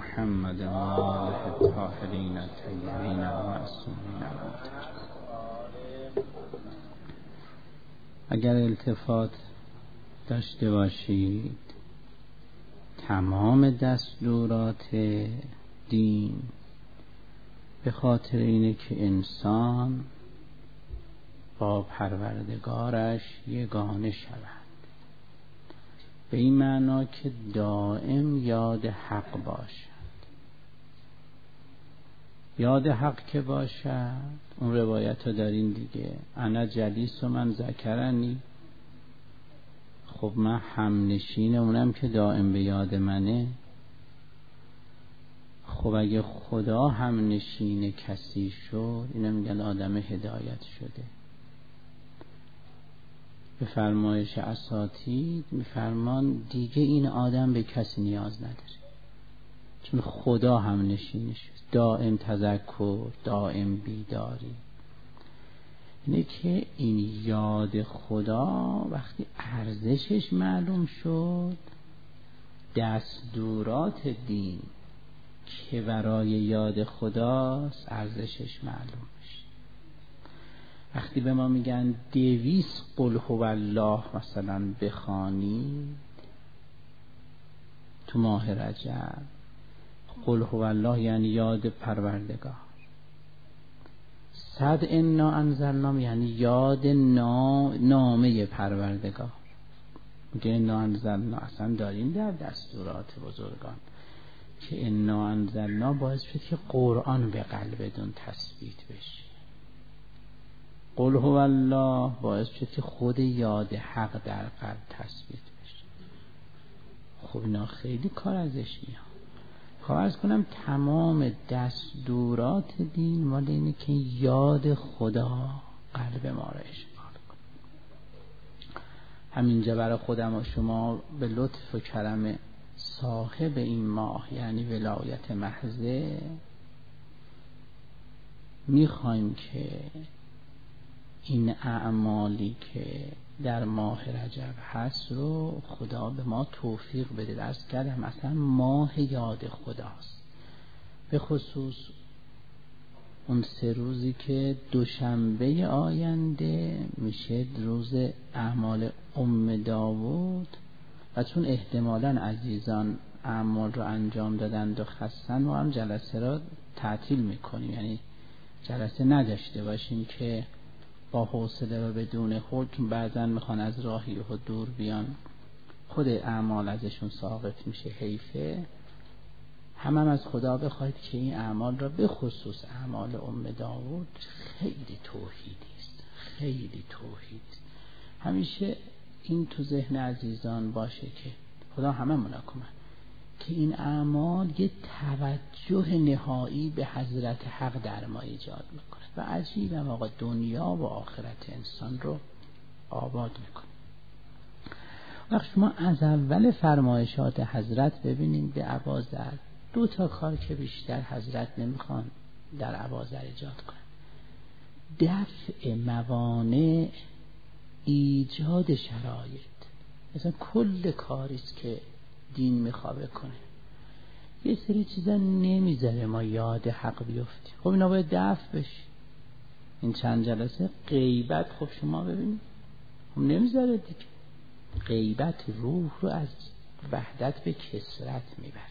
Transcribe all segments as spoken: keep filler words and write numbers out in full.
محمد و آله الطاهرین الطیبین المعصومین. اگر التفات داشته باشید، تمام دستورات دین به خاطر اینه که انسان با پروردگارش یگانه شود، به این معنا که دائم یاد حق باشد. یاد حق که باشد، اون روایت رو دارین دیگه، انا جلیس و من ذکرنی، خب من هم نشین اونم که دائم به یاد منه. خب اگه خدا هم نشین کسی شد، اینو میگن آدم هدایت شده. به فرمایش اساتید میفرمان دیگه این آدم به کسی نیاز نداره، چون خدا هم نشینش، دائم تذکر، دائم بیداری. اینه که این یاد خدا وقتی ارزشش معلوم شد، دستورات دین که برای یاد خداست ارزشش معلوم میشه. وقتی به ما میگن دویست قل هو الله مثلا بخوانید تو ماه رجب، قل هو الله یعنی یاد پروردگار. صد انا انزلنا یعنی یاد نامه پروردگار. میگه انا انزلنا اصلا داریم در دستورات بزرگان که انا انزلنا باعث شد که قرآن به قلبتون تثبیت بشه. قل هو الله باعث شد که خود یاد حق در قلب تثبیت بشه. خب اینا خیلی کار ازش میاد. خب عرض کنم تمام دستورات دین مال اینه که یاد خدا قلب ما را اشغال کنه. همینجا برای خودم و شما به لطف و کرم صاحب این ماه یعنی ولایت محضه میخوایم که این اعمالی که در ماه رجب هست رو خدا به ما توفیق بده. درست کردم مثلا ماه یاد خداست، به خصوص اون سه روزی که دوشنبه آینده میشه روز اعمال ام داوود، و چون احتمالاً عزیزان اعمال رو انجام دادند و خستن، ما هم جلسه را تعطیل میکنیم، یعنی جلسه نداشته باشیم که با حوصله و بدون حکم بعضن میخوان از راهی و دور بیان، خود اعمال ازشون ساقط میشه، حیفه. هم, هم از خدا بخواید که این اعمال را به خصوص اعمال ام داوود خیلی توحیدی است، خیلی توحید. همیشه این تو ذهن عزیزان باشه که خدا همه مناکمه که این اعمال یه توجه نهایی به حضرت حق در ما ایجاد میکنه و عجیب هم آقا دنیا و آخرت انسان رو آباد میکنه. وقت شما از اول فرمایشات حضرت ببینیم به اباذر، دو تا کار که بیشتر حضرت نمیخوان در اباذر ایجاد کنه: دفع موانع، ایجاد شرایط. مثلا کل کاریست که دین میخواه کنه، یه سری چیزا نمیذاره ما یاد حق بیفتیم. خب اینا باید دفع بشه. این چند جلسه غیبت، خب شما ببینید خب نمیذاره دیگه. غیبت روح رو از وحدت به کثرت میبره.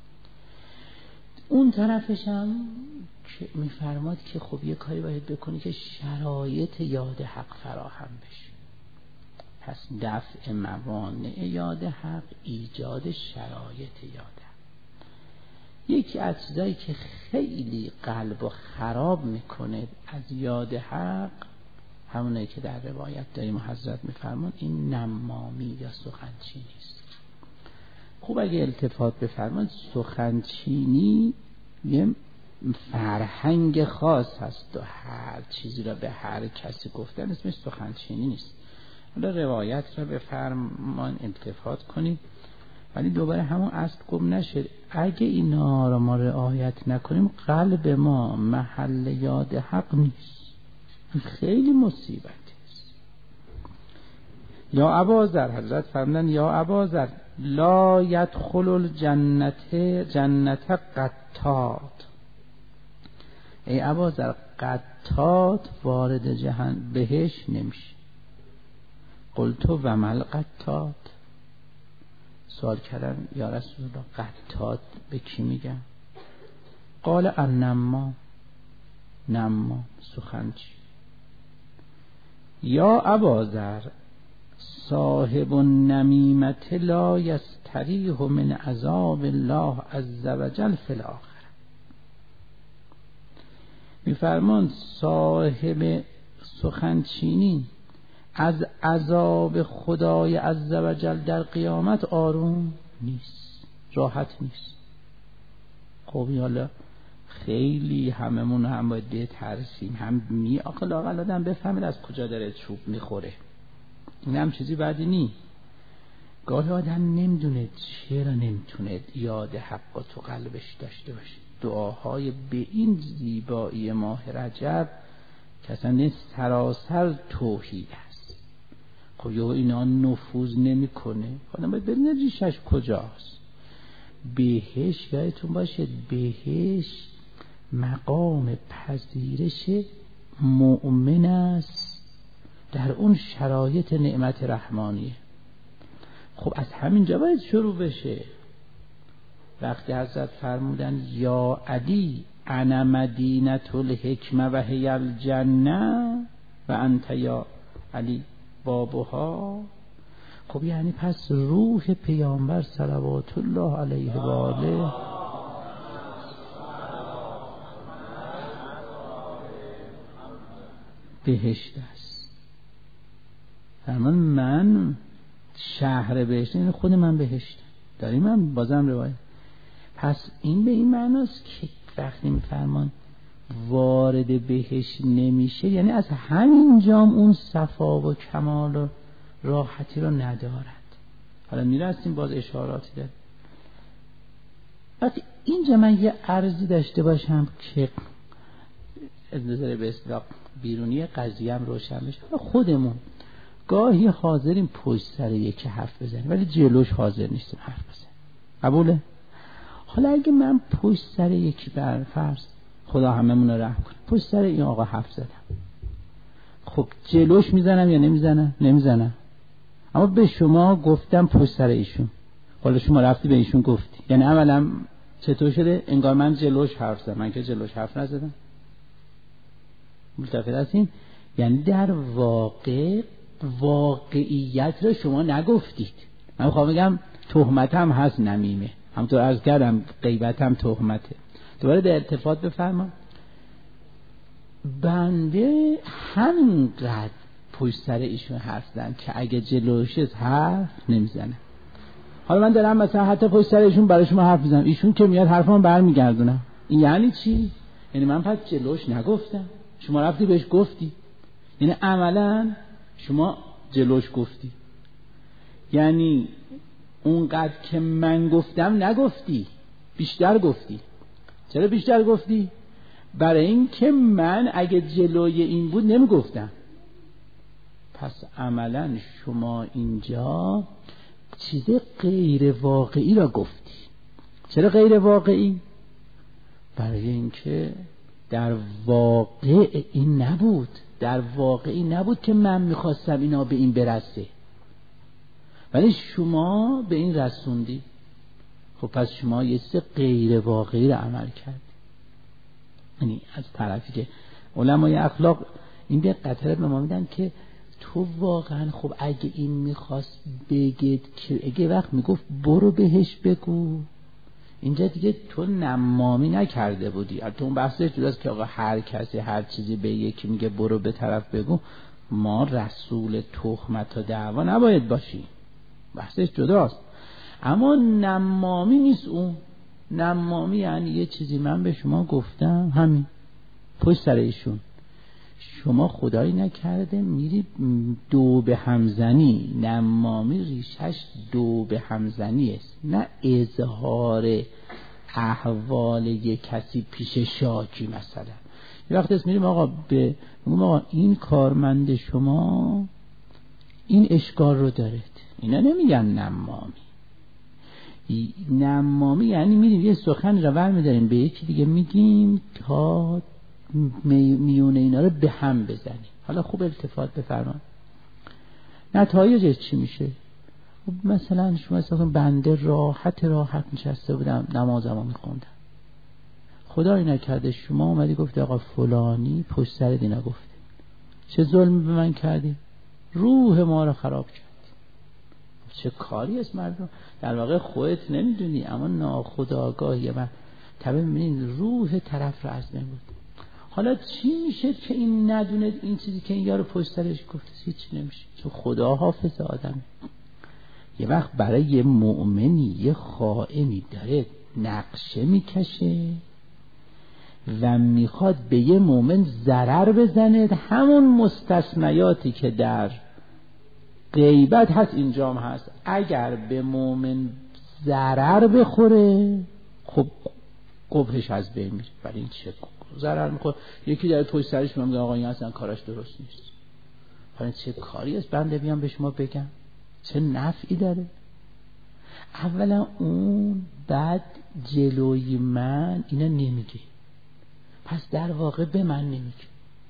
اون طرفش هم که میفرماد که خب یه کاری باید بکنی که شرایط یاد حق فراهم بشه. پس دفع موانع یاد حق، ایجاد شرایط یاد حق. یکی از چیزایی که خیلی قلب و خراب میکنه از یاد حق، همونایی که در روایت داریم و حضرت میفرمان، این نمامی یا سخنچینی است. خوب اگه التفات بفرمان، سخنچینی یه فرهنگ خاص هست و هر چیزی را به هر کسی گفتن اسمش سخنچینی نیست. حالا روایت را به فرمان التفات کنید، ولی دوباره همون اصل گم نشه. اگه اینا را ما رعایت نکنیم، قلب ما محل یاد حق نیست. خیلی مصیبت است. یا ابازر، حضرت فرمودن یا ابازر لا یدخل الجنت جنت قطات، ای ابازر قطات وارد جهنم بهش نمیشه. قلت و مل قطات، سوال کردم یا رسول الله قطات به کی میگن؟ قال النمام، نمام سخنچی. یا ابازر صاحب النمیمت لا یستریح من عذاب الله عز وجل فی الاخره. میفرمان صاحب سخنچینی از عذاب خدای عز وجل در قیامت آروم نیست، راحت نیست. خب حالا خیلی هممون هم باید بترسیم، هم می آقل آقل آدم بفهمید از کجا داره چوب میخوره. این هم چیزی بدی نی. گاهی آدم نمیدونه چرا نمیتونه یاد حق تو قلبش داشته باشه. دعاهای به این زیبایی ماه رجب که اصلا سراسر توحید است. خب یا اینا نفوذ نمیکنه، آدم باید بدونه ریشش کجاست. بهش یادتون باشه بهش مقام پذیرش مؤمن است در اون شرایط نعمت رحمانیه. خب از همینجا باید شروع بشه. وقتی حضرت فرمودن یا علی انا مدینة الحکمه و هی الجنه و انت یا علی بابها، خب یعنی پس روح پیامبر صلوات الله علیه و آله بهشت است. فرمان من شهر بهشت، این خود من بهشت داریم. من بازم روایت، پس این به این معناست که وقتی میفرمان وارد بهشت نمیشه یعنی از همین جام اون صفا و کمال و راحتی رو ندارد. حالا میرسیم باز اشاراتی دارد. وقتی اینجا من یه عرضی داشته باشم که نظر به اصطلاح بیرونی قضیه هم روشن بشه. خودمون گاهی حاضریم پشت سر یکی حرف بزنیم ولی جلوش حاضر نیستیم حرف بزنیم. قبوله؟ حالا اگه من پشت سر یکی بر فرض، خدا هممون رو رحم کنه، پشت سر این آقا حرف زدم، خب جلوش میزنم یا نمیزنم؟ نمیزنم. اما به شما گفتم پشت سر ایشون، حالا شما رفتی به ایشون گفتی، یعنی اولا چطور شده؟ انگار من جلوش حرف زدم، من که جلوش حرف نزدم. متفق هستین؟ یعنی در واقع واقعیت رو شما نگفتید. من میخوام بگم تهمت هم هست نمیمه، همونطور عرض کردم غیبت هم تهمته. دوباره در التفات بفرمام بنده همینقدر پشت سر ایشون حرف زدم که اگه جلوش حرف نمیزنه. حالا من دارم مثلا حتی پشت سر ایشون برای شما حرف میزنم، ایشون که میاد حرفمو برمیگردونم. این یعنی چی؟ یعنی من پس جلوش نگفتم، شما رفتی بهش گفتی، یعنی عملا شما جلوش گفتی. یعنی اونقدر که من گفتم نگفتی، بیشتر گفتی. چرا بیشتر گفتی؟ برای این که من اگه جلوی این بود نمیگفتم. پس عملا شما اینجا چیز غیر واقعی را گفتی. چرا غیر واقعی؟ برای اینکه در واقع این نبود، در واقعی نبود که من میخواستم اینا به این برسه، ولی شما به این رسوندی. خب پس شما یه چیز غیر واقعی رو عمل کردی. یعنی از طرفی که علمای اخلاق این به قطره به ما میدن که تو واقعا خب اگه این میخواست بگید که اگه وقت میگفت برو بهش بگو، اینجا دیگه تو نمامی نکرده بودی. تو اون بحثش جداست که آقا هر کسی هر چیزی به یکی میگه برو به طرف بگو، ما رسول تهمت و دعوا نباید باشی، بحثش جداست. اما نمامی نیست. اون نمامی یعنی یه چیزی من به شما گفتم همین پشت سر ایشون، شما خدایی نکرده میری دو به همزنی. نمامی ریشش دو به همزنی است، نه اظهار احوال یک کسی پیش شاکی. مثلا یه وقت اسم میریم آقا به آقا این کارمند شما این اشکال رو دارد. اینا نمیگن نمامی. نمامی یعنی میریم یه سخن رو ور میداریم به یکی دیگه میگیم تا میونه اینا رو به هم بزنیم. حالا خوب التفات بفرمان. نتایجش چی میشه؟ مثلا شما اصلا بنده راحت راحت نشسته بودم نمازمو میخوندم، خدایی نکرده شما اومدی گفتی آقا فلانی پشت سر دینا گفته، چه ظلم به من کردی؟ روح ما رو خراب کرد. چه کاری است مردم؟ در واقع خودت نمیدونی اما ناخودآگاهی من طبعا میبینید روح طرف رو از بین بود. حالا چی میشه که این ندونه این چیزی که این یارو پشت سرش گفته؟ هیچ نمیشه، چون خدا حافظ آدمه. یه وقت برای یه مؤمنی یه خائنی داره نقشه میکشه و میخواد به یه مؤمن ضرر بزنه، همون مستثنیاتی که در غیبت هست اینجا هم هست. اگر به مؤمن ضرر بخوره خب قبحش از بین میره. برای این چه ضرر میخوره؟ یکی داره پشت سرش میگه آقا این اصلا کارش درست نیست. برای چه کاری است بنده بیام به شما بگم؟ چه نفعی داره؟ اولا اون بعد جلوی من اینا نمیگه، پس در واقع به من نمیگه.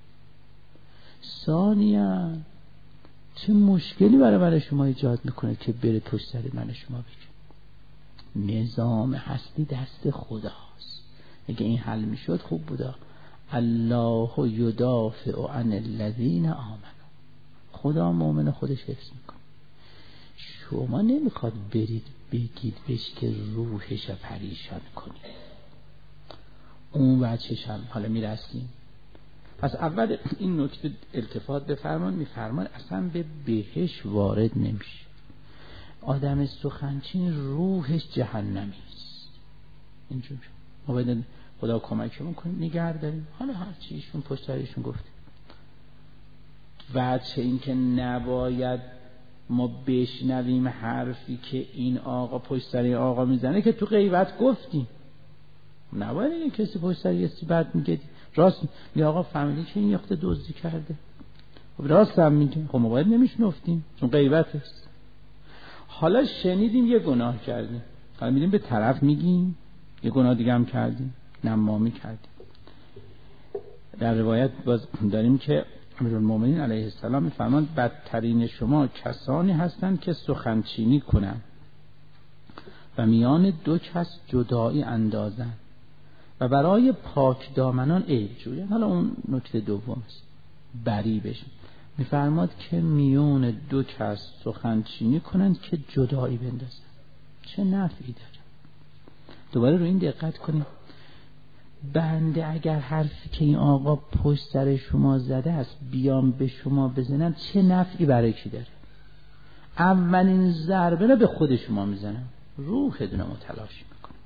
ثانیاً چه مشکلی برای من شما ایجاد میکنه که بره پشت سر من شما بگه؟ نظام هستی دست خداست. اگه این حل میشد خوب بودا. الله یدافع عن الذین آمنوا. خدا مؤمن خودش حفظ میکنه. شما نمیخواد برید بگید بهش که روحش پریشان کنید. اون وجهش هم حالا میرسیم. پس اول این نکته التفات بفرمان. میفرمان اصلا به بهش وارد نمیشه. آدم سخنچین روحش جهنمی است. اینجور ما باید خدا کمکمون کنیم نگه داریم. حالا هر چی ایشون پشت سرشون گفته. وجه این که نباید ما بشنویم حرفی که این آقا پشت سر این آقا میزنه که تو غیبت گفتیم. نباید این کسی پشت سر یه سی بعد میگه راست میگه آقا فهمیدی که این یخته دزدی کرده، خب راست هم میگه، خب ما باید نمیشنفتیم چون غیبت است. حالا شنیدیم یه گناه کردیم، حالا میریم به طرف میگیم یه گناه دیگه هم کردیم، نمامی کردیم. در روایت باز داریم که امیرالمومنین علیه السلام میفرماند بدترین شما کسانی هستند که سخنچینی کنند و میان دو کس جدایی اندازند و برای پاک دامنان عیب جویند. حالا اون نکته دوم است، بری بشن. میفرماد که میان دو کس سخنچینی کنند که جدایی بندازند. چه نفعی داره؟ دوباره رو این دقت کنید. بنده اگر حرفی که این آقا پشت سر شما زده است بیام به شما بزنم چه نفعی برای کی داره؟ اولین ضربه رو به خود شما میزنم، روحتون رو تلاشی میکنم.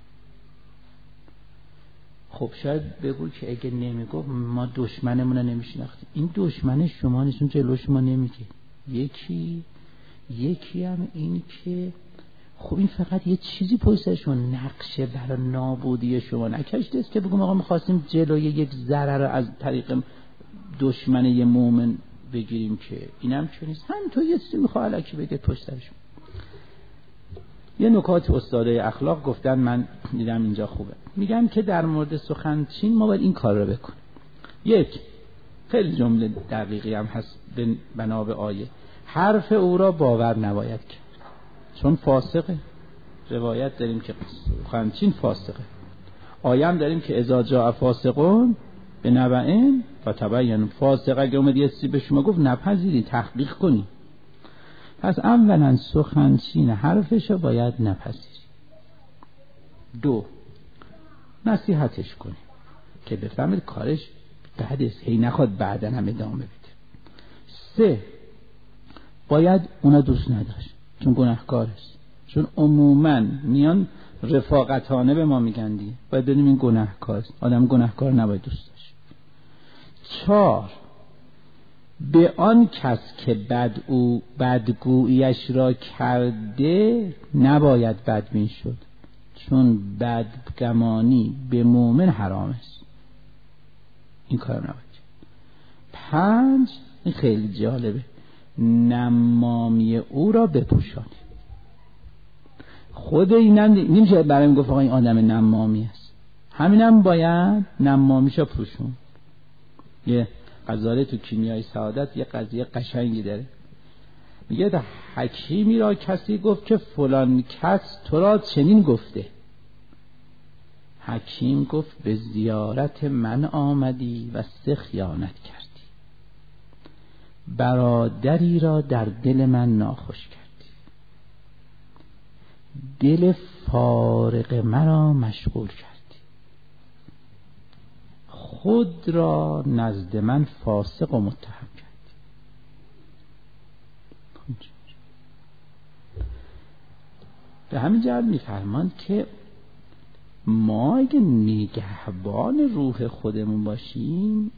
خب شاید بگو که اگه نمیگو ما دشمنمون رو نمیشناختیم. این دشمن شما نیستون، جلو شما نمیگه. یکی یکی هم این که خب این فقط یه چیزی پشت سرشون نقشه برای نابودی شما نکشته است که بگم آقا می‌خواستیم جلوی یک ضرر از طریق دشمن یه مومن بگیریم، که اینم چه نیست. هم تو یه چیزی می‌خواد الکی بگه پشت سرشون. یه نکات استادای اخلاق گفتن من دیدم اینجا خوبه. میگن که در مورد سخنچین ما باید این کار رو بکنیم. یک، خیلی جمله دقیقی هم هست بنا به آیه، حرف او را باور نباید کرد چون فاسقه. روایت داریم که سخنچین فاسقه. آیه هم داریم که اذا جاء فاسقون به نبأ فتبینوا. فاسق اگه اومد یه چیزی به شما گفت نپذیرید، تحقیق کنید. پس اولا سخنچین حرفشو باید نپذیرید. دو، نصیحتش کنید که بفهمید کارش بد است، هی نخواد بعدن هم ادامه بده. سه، باید اونا دوست نداشت چون گناهکار است. چون عموما میان رفاقتانه به ما میگن دیگه باید بدونیم این گناهکار است. آدم گناهکار نباید دوست داشت. چهار، به آن کس که بد او بدگوییش را کرده نباید بدبین شد چون بدگمانی به مؤمن حرام است. این کار نباید. پنج، این خیلی جالبه، نمامی او را بپوشانی. خود اینم نمیشه برای گفت آقا این آدم نمامی است، همینم باید نمامیشو پوشون. یه غزاله تو کیمیای سعادت یه قضیه قشنگی داره، میگه تا حکیمی را کسی گفت که فلان کس تو را چنین گفته. حکیم گفت به زیارت من آمدی و سه خیانت کردی. برادری را در دل من ناخوش کردی، دل فارغ مرا مشغول کردی، خود را نزد من فاسق و متهم کردی. به همین جهت میفرماند که ما اگه نگهبان روح خودمون باشیم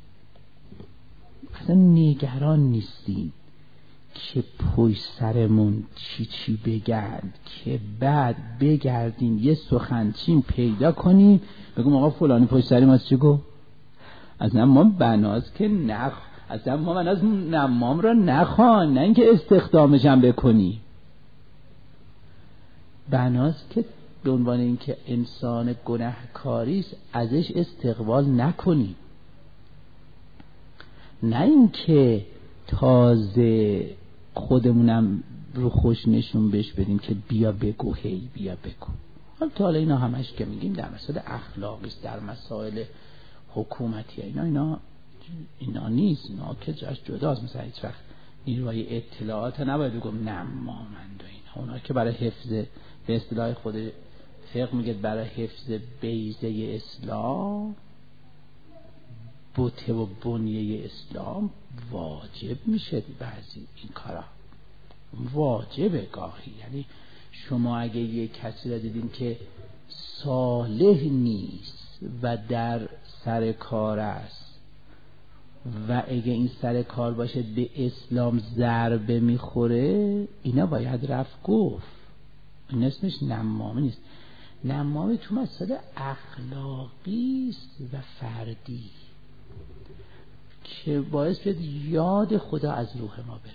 اصلا نگران نیستیم که پشت سرمون چی چی بگن، که بعد بگردیم یه سخنچین پیدا کنیم بگم آقا فلانی پشت سر ما چی گفت. اصلا ما بناست که نخ اصلا ما بناست نمام را نخوان، نه اینکه استخدامش هم بکنی. بناست که به عنوان اینکه انسان گناهکاری است ازش استقبال نکنی، نه اینکه تازه خودمونم رو خوش نشون بهش بدیم که بیا بگو هی بیا بگو. حالا تا حالا اینا همش که میگیم در مسائل اخلاقی است، در مسائل حکومتی اینا اینا اینا نیست، اینا که جاش جداست. مثلا هیچ وقت نیروهای اطلاعات نباید بگم نمامند و اینا، اونا که برای حفظ به اصطلاح خود فقه میگه برای حفظ بیضه اسلام، بوته و بنیه اسلام واجب میشه بعضی این کارا، واجبه گاهی. یعنی شما اگه یک کسی را دیدین که صالح نیست و در سر کار است و اگه این سر کار باشه به اسلام ضربه میخوره، اینا باید رفت گفت. این اسمش نمامه نیست. نمامه تو مسئله اخلاقی است و فردی که باعث شد یاد خدا از روح ما بره.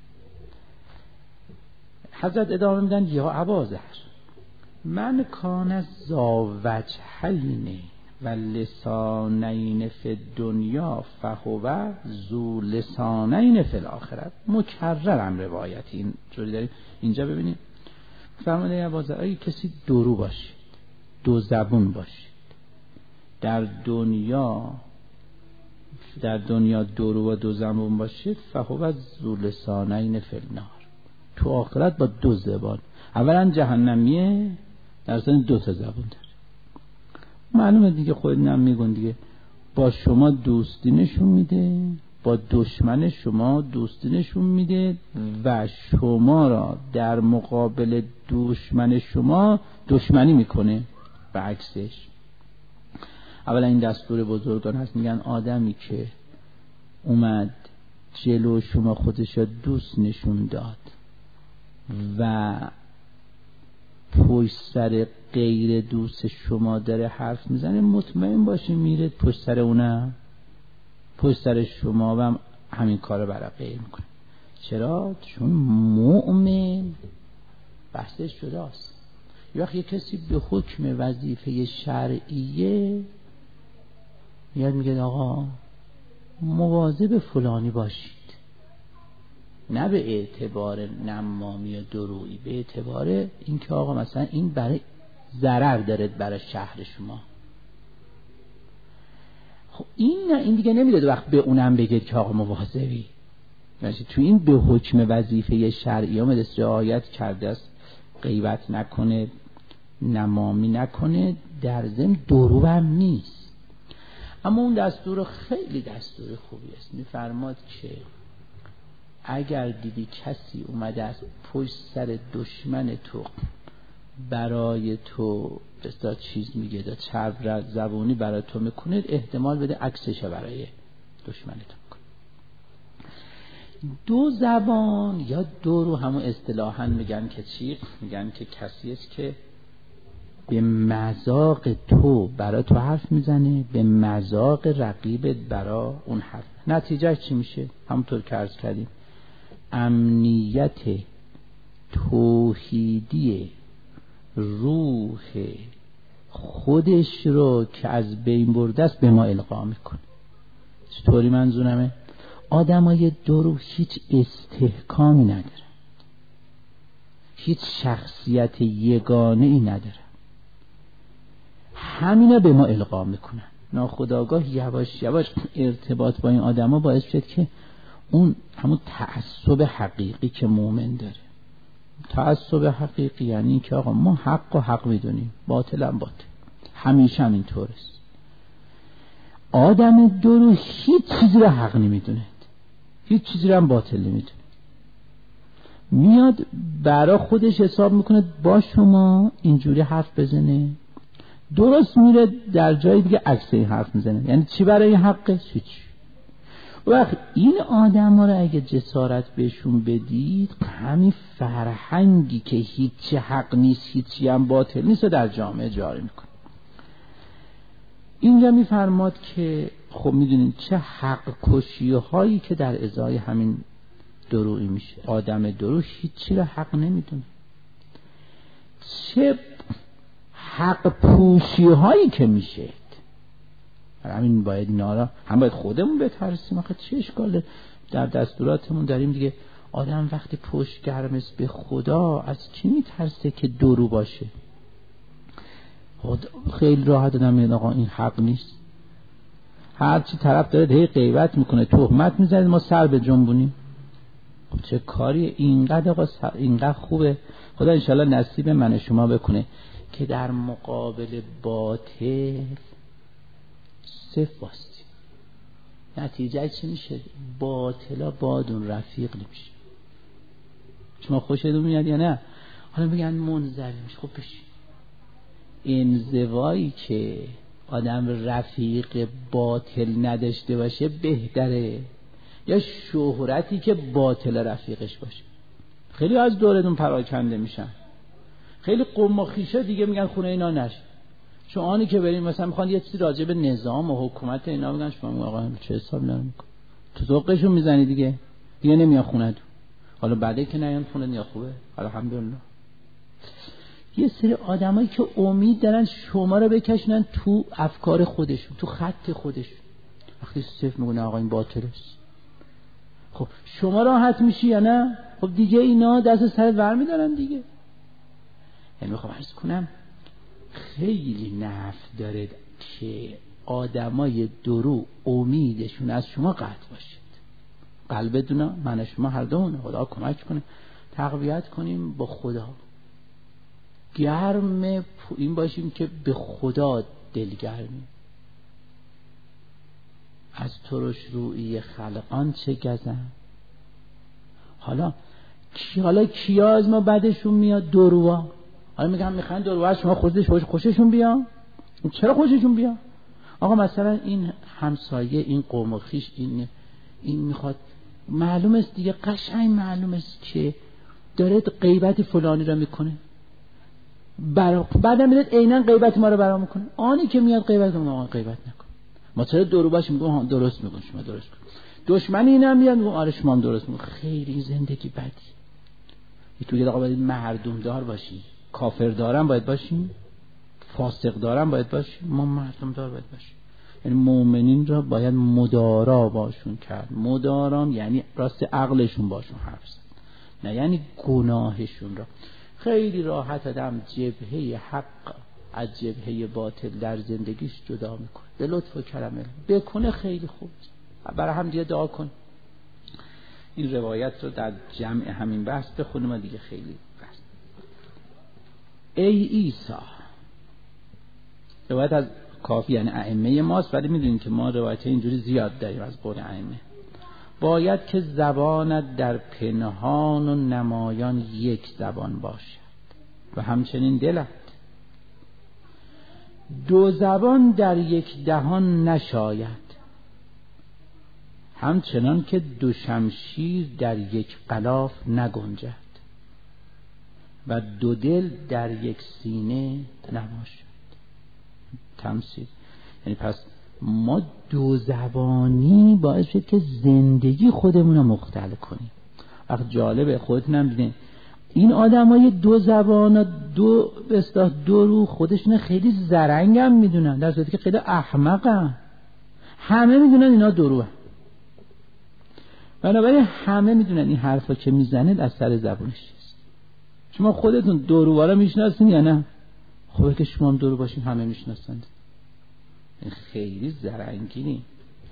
حضرت ادامه میدن یا ابازر من کان زاوجهین و لسانین فی دنیا فهو ذو لسانین فی الاخره. مکررم روایت این جوری داریم اینجا. ببینید فرموده یا ابازر اگه کسی دورو باشید، دو زبون باشید، در دنیا در دنیا دورو و دو زبون باشید، فهو ذو لسانین فی النار. تو آخرت با دو زبان، اولا جهنمیه در ضمن دو تا زبون داره. معلومه دیگه، خودتون میگن دیگه با شما دوستی نشون میده، با دشمن شما دوستی نشون میده و شما را در مقابل دشمن شما دشمنی میکنه به عکسش. اولا این دستور بزرگان هست، میگن آدمی که اومد جلو شما خودش را دوست نشون داد و پشت سر غیر دوست شما داره حرف میزنه، مطمئن باشی میره پشت سر اونم پشت سر شما و هم همین کار برای غیر میکنه. چرا؟ چون مؤمن بحثش جداست. یا وقتی کسی به حکم وظیفه شرعیه میاد میگه آقا مواظب فلانی باشید، نه به اعتبار نمامی و درویی، به اعتبار اینکه آقا مثلا این برای ضرر داره برای شهر شما. خب این نه، این دیگه نمیداد وقت به اونم بگید که آقا مواظبی. مثلا تو این به حکم وظیفه شرعی آمده رعایت کرده است، غیبت نکنه، نمامی نکنه، در ضمن درو هم نیست. اما اون دستور خیلی دستور خوبی است. میفرماد که اگر دیدی کسی اومده از پشت سر دشمن تو برای تو بسیار چیز میگه، دا چرب زبونی برای تو میکنه، احتمال بده عکسش برای دشمن تو میکنه. دو زبان یا دو رو همون اصطلاحاً میگن که چی؟ میگن که کسی است که به مذاق تو برای تو حرف میزنه، به مذاق رقیبت برای اون حرف. نتیجه چی میشه؟ همونطور که عرض کردیم امنیت توحیدی روح خودش رو که از بین برده است به ما القا میکنه. چطوری منظورمه؟ آدمای دو روح هیچ استحکامی ندارن، هیچ شخصیت یگانه ای ندارن، همینا به ما القا میکنن. ناخودآگاه یواش یواش ارتباط با این آدما باعث شد که اون همون تعصب حقیقی که مومن داره. تعصب حقیقی یعنی که آقا ما حق و حق میدونیم، باطل هم باطل، همیشه هم اینطوره. آدم دو روح هیچ چیزی رو حق نمیدونه، هیچ چیزی رو هم باطل نمیدونه. میاد برای خودش حساب میکنه با شما اینجوری حرف بزنه، درست میره در جای دیگه عکس این حرف میزنه. یعنی چی برای حقه؟ هیچ. وقت این آدم ها رو اگه جسارت بهشون بدید، همین فرهنگی که هیچ حق نیست هیچی هم باطل نیست در جامعه جاری میکنه. اینجا میفرماد که خب میدونین چه حق کشی هایی که در ازای همین دروغی میشه. آدم دروغ هیچی رو حق نمیدونه. چه حق پوشی هایی که میشه. همین باید اینا را هم باید خودمون بترسیم. آخه چه اشکاله؟ در دستوراتمون داریم دیگه. آدم وقتی پشت گرم است به خدا از کی میترسه که درو باشه؟ خیلی راحت آدم میگه آقا این حق نیست. هر چی طرف داره هی غیبت میکنه، تهمت میزنه، ما سر به جنبونیم. چه کاری اینقدر آقا سر... اینقدر خوبه. خدا انشالله نصیب من شما بکنه که در مقابل باطل صف باستی. نتیجه چی میشه؟ باطلا بادون رفیق نمیشه. شما خوشتون میاد یا نه؟ حالا میگن منزوی میشه. خب بشین. انزوایی که آدم رفیق باطل نداشته باشه بهتره، یا شهرتی که باطل رفیقش باشه؟ خیلی از دورتون پراکنده میشن، خیلی قم و خیشه دیگه میگن خونه اینا نشه. چون آنی که بریم مثلا میخوان یه چیزی راجع به نظام و حکومت اینا بگن، شما آقا چه حساب نمی‌کنی، تو ذوقشون میزنی دیگه دیگه نمیاد خونه تو. حالا بعدی که نیان خونه نیا خوبه، الحمدلله. یه سری آدمایی که امید دارن شما رو بکشونن تو افکار خودشون، تو خط خودشون. وقتی صفر میگونه آقا این باطل است، خب شما راحت میشی یا نه؟ خب دیگه اینا دست سر ور میدارن دیگه. یعنی میخوام عرض کنم خیلی نفع داره که آدمای درو امیدشون از شما قطع باشید. قلبتون من شما هر دومون خدا کمک کنه تقویت کنیم با خدا، گرم این باشیم که به خدا دلگرمیم. از ترش روی خلقان چه گزن. حالا کی حالا کیا از ما بعدشون میاد؟ دروا. حالا میگم میخوان دروا شما خودش خوششون بیا. چرا خوششون بیا؟ آقا مثلا این همسایه، این قوم و خویش، این این میخواد، معلوم است دیگه، قشنگ معلوم است که داره غیبت فلانی را میکنه، برا بعدم میاد عیناً غیبت ما رو برا میکنه. آنی که میاد غیبت ما غیبت نکن. ما چرا درو باشیم؟ میگم ها درست میگن، شما درست کن. دشمن اینم میاد میگم آره شما هم درست میگن. خیلی زندگی بدی. تو یه دقیقه باید مردم دار باشی، کافر دارم باید باشیم، فاسق دارم باید باشیم، ما مردم دار باید باشیم. یعنی مؤمنین را باید مدارا باشون کرد. مدارام یعنی راست عقلشون باشون حرف زد، نه یعنی گناهشون را. خیلی راحت آدم جبهه حق از جبهه باطل در زندگیش جدا میکنه. به لطف و کرم بکنه خیلی خوب. برای هم دیگه دعا کن. این روایت رو در جمع همین بحث بخونیم دیگه خیلی بحث. ای عیسی، روایت از کافی یعنی ائمه ماست، ولی میدونین که ما روایت اینجوری زیاد داریم از قول ائمه. باید که زبانت در پنهان و نمایان یک زبان باشد و همچنین دلت. دو زبان در یک دهان نشاید، همچنان که دو شمشیر در یک غلاف نگنجد و دو دل در یک سینه نباشد. تمثیل یعنی پس ما دو زبانی باعث شد که زندگی خودمون رو مختل کنیم. وقت جالبه خودتون هم ببینید این آدمای دو زبان دو به اصطلاح دو رو خودشون خیلی زرنگ هم میدونن، در صورتی که خیلی احمقن. همه میدونن اینا دو رو هم. بنابراین همه میدونن این حرفا که میزنه از سر زبونش است. شما خودتون دو روارا میشناسین یا نه؟ خوبه که شما هم دو رو باشین همه میشناسند. خیلی زرنگینی.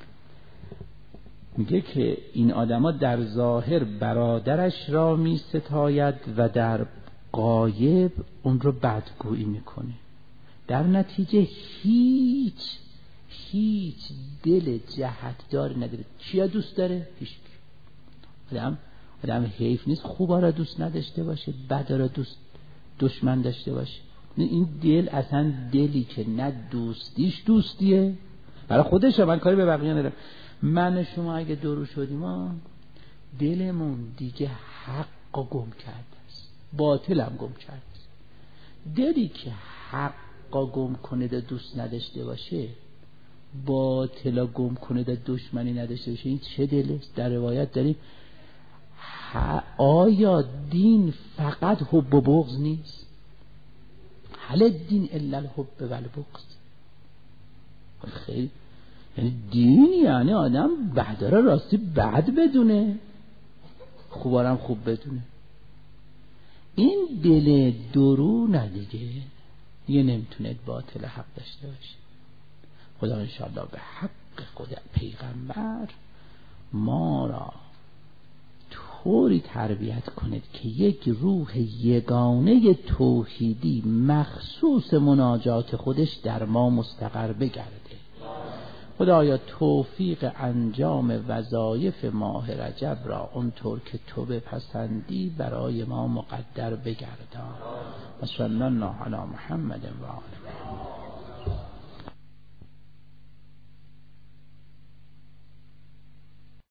میگه که این آدما در ظاهر برادرش را می ستاید و در غایب اون رو بدگویی میکنه. در نتیجه هیچ هیچ دل جهتداری نداره. چیا دوست داره؟ هیچ. آدم آدم حیف نیست خوبا را دوست نداشته باشه، بدا را دوست دشمن داشته باشه. این دل اصلا دلی که نه دوستیش دوستیه برای خودشه. من کاری به بقیه ندارم. من شما اگه درو شدیم ما دلمون دیگه حق گم کرده است، باطل هم گم کرده است. دلی که حق گم کنه ده دوست نداشته باشه، باطل گم کنه ده دشمنی نداشته باشه، این چه دلی است؟ در روایت داریم آیا دین فقط حب و بغض نیست؟ هل الدین الا الحب و البغض؟ خیلی یعنی دین یعنی آدم بعدارا راستی بعد بدونه، خوبارم خوب بدونه. این دل درو ندیگه دیگه نمیتونه باطل حق داشته باشه. خدا انشاءالله به حق خدا پیغمبر ما را طوری تربیت کنید که یک روح یگانه توحیدی مخصوص مناجات خودش در ما مستقر بگرده. خدایا توفیق انجام وظایف ماه رجب را اونطور که تو بپسندی برای ما مقدر بگردان. و صلی الله علی محمد و آله.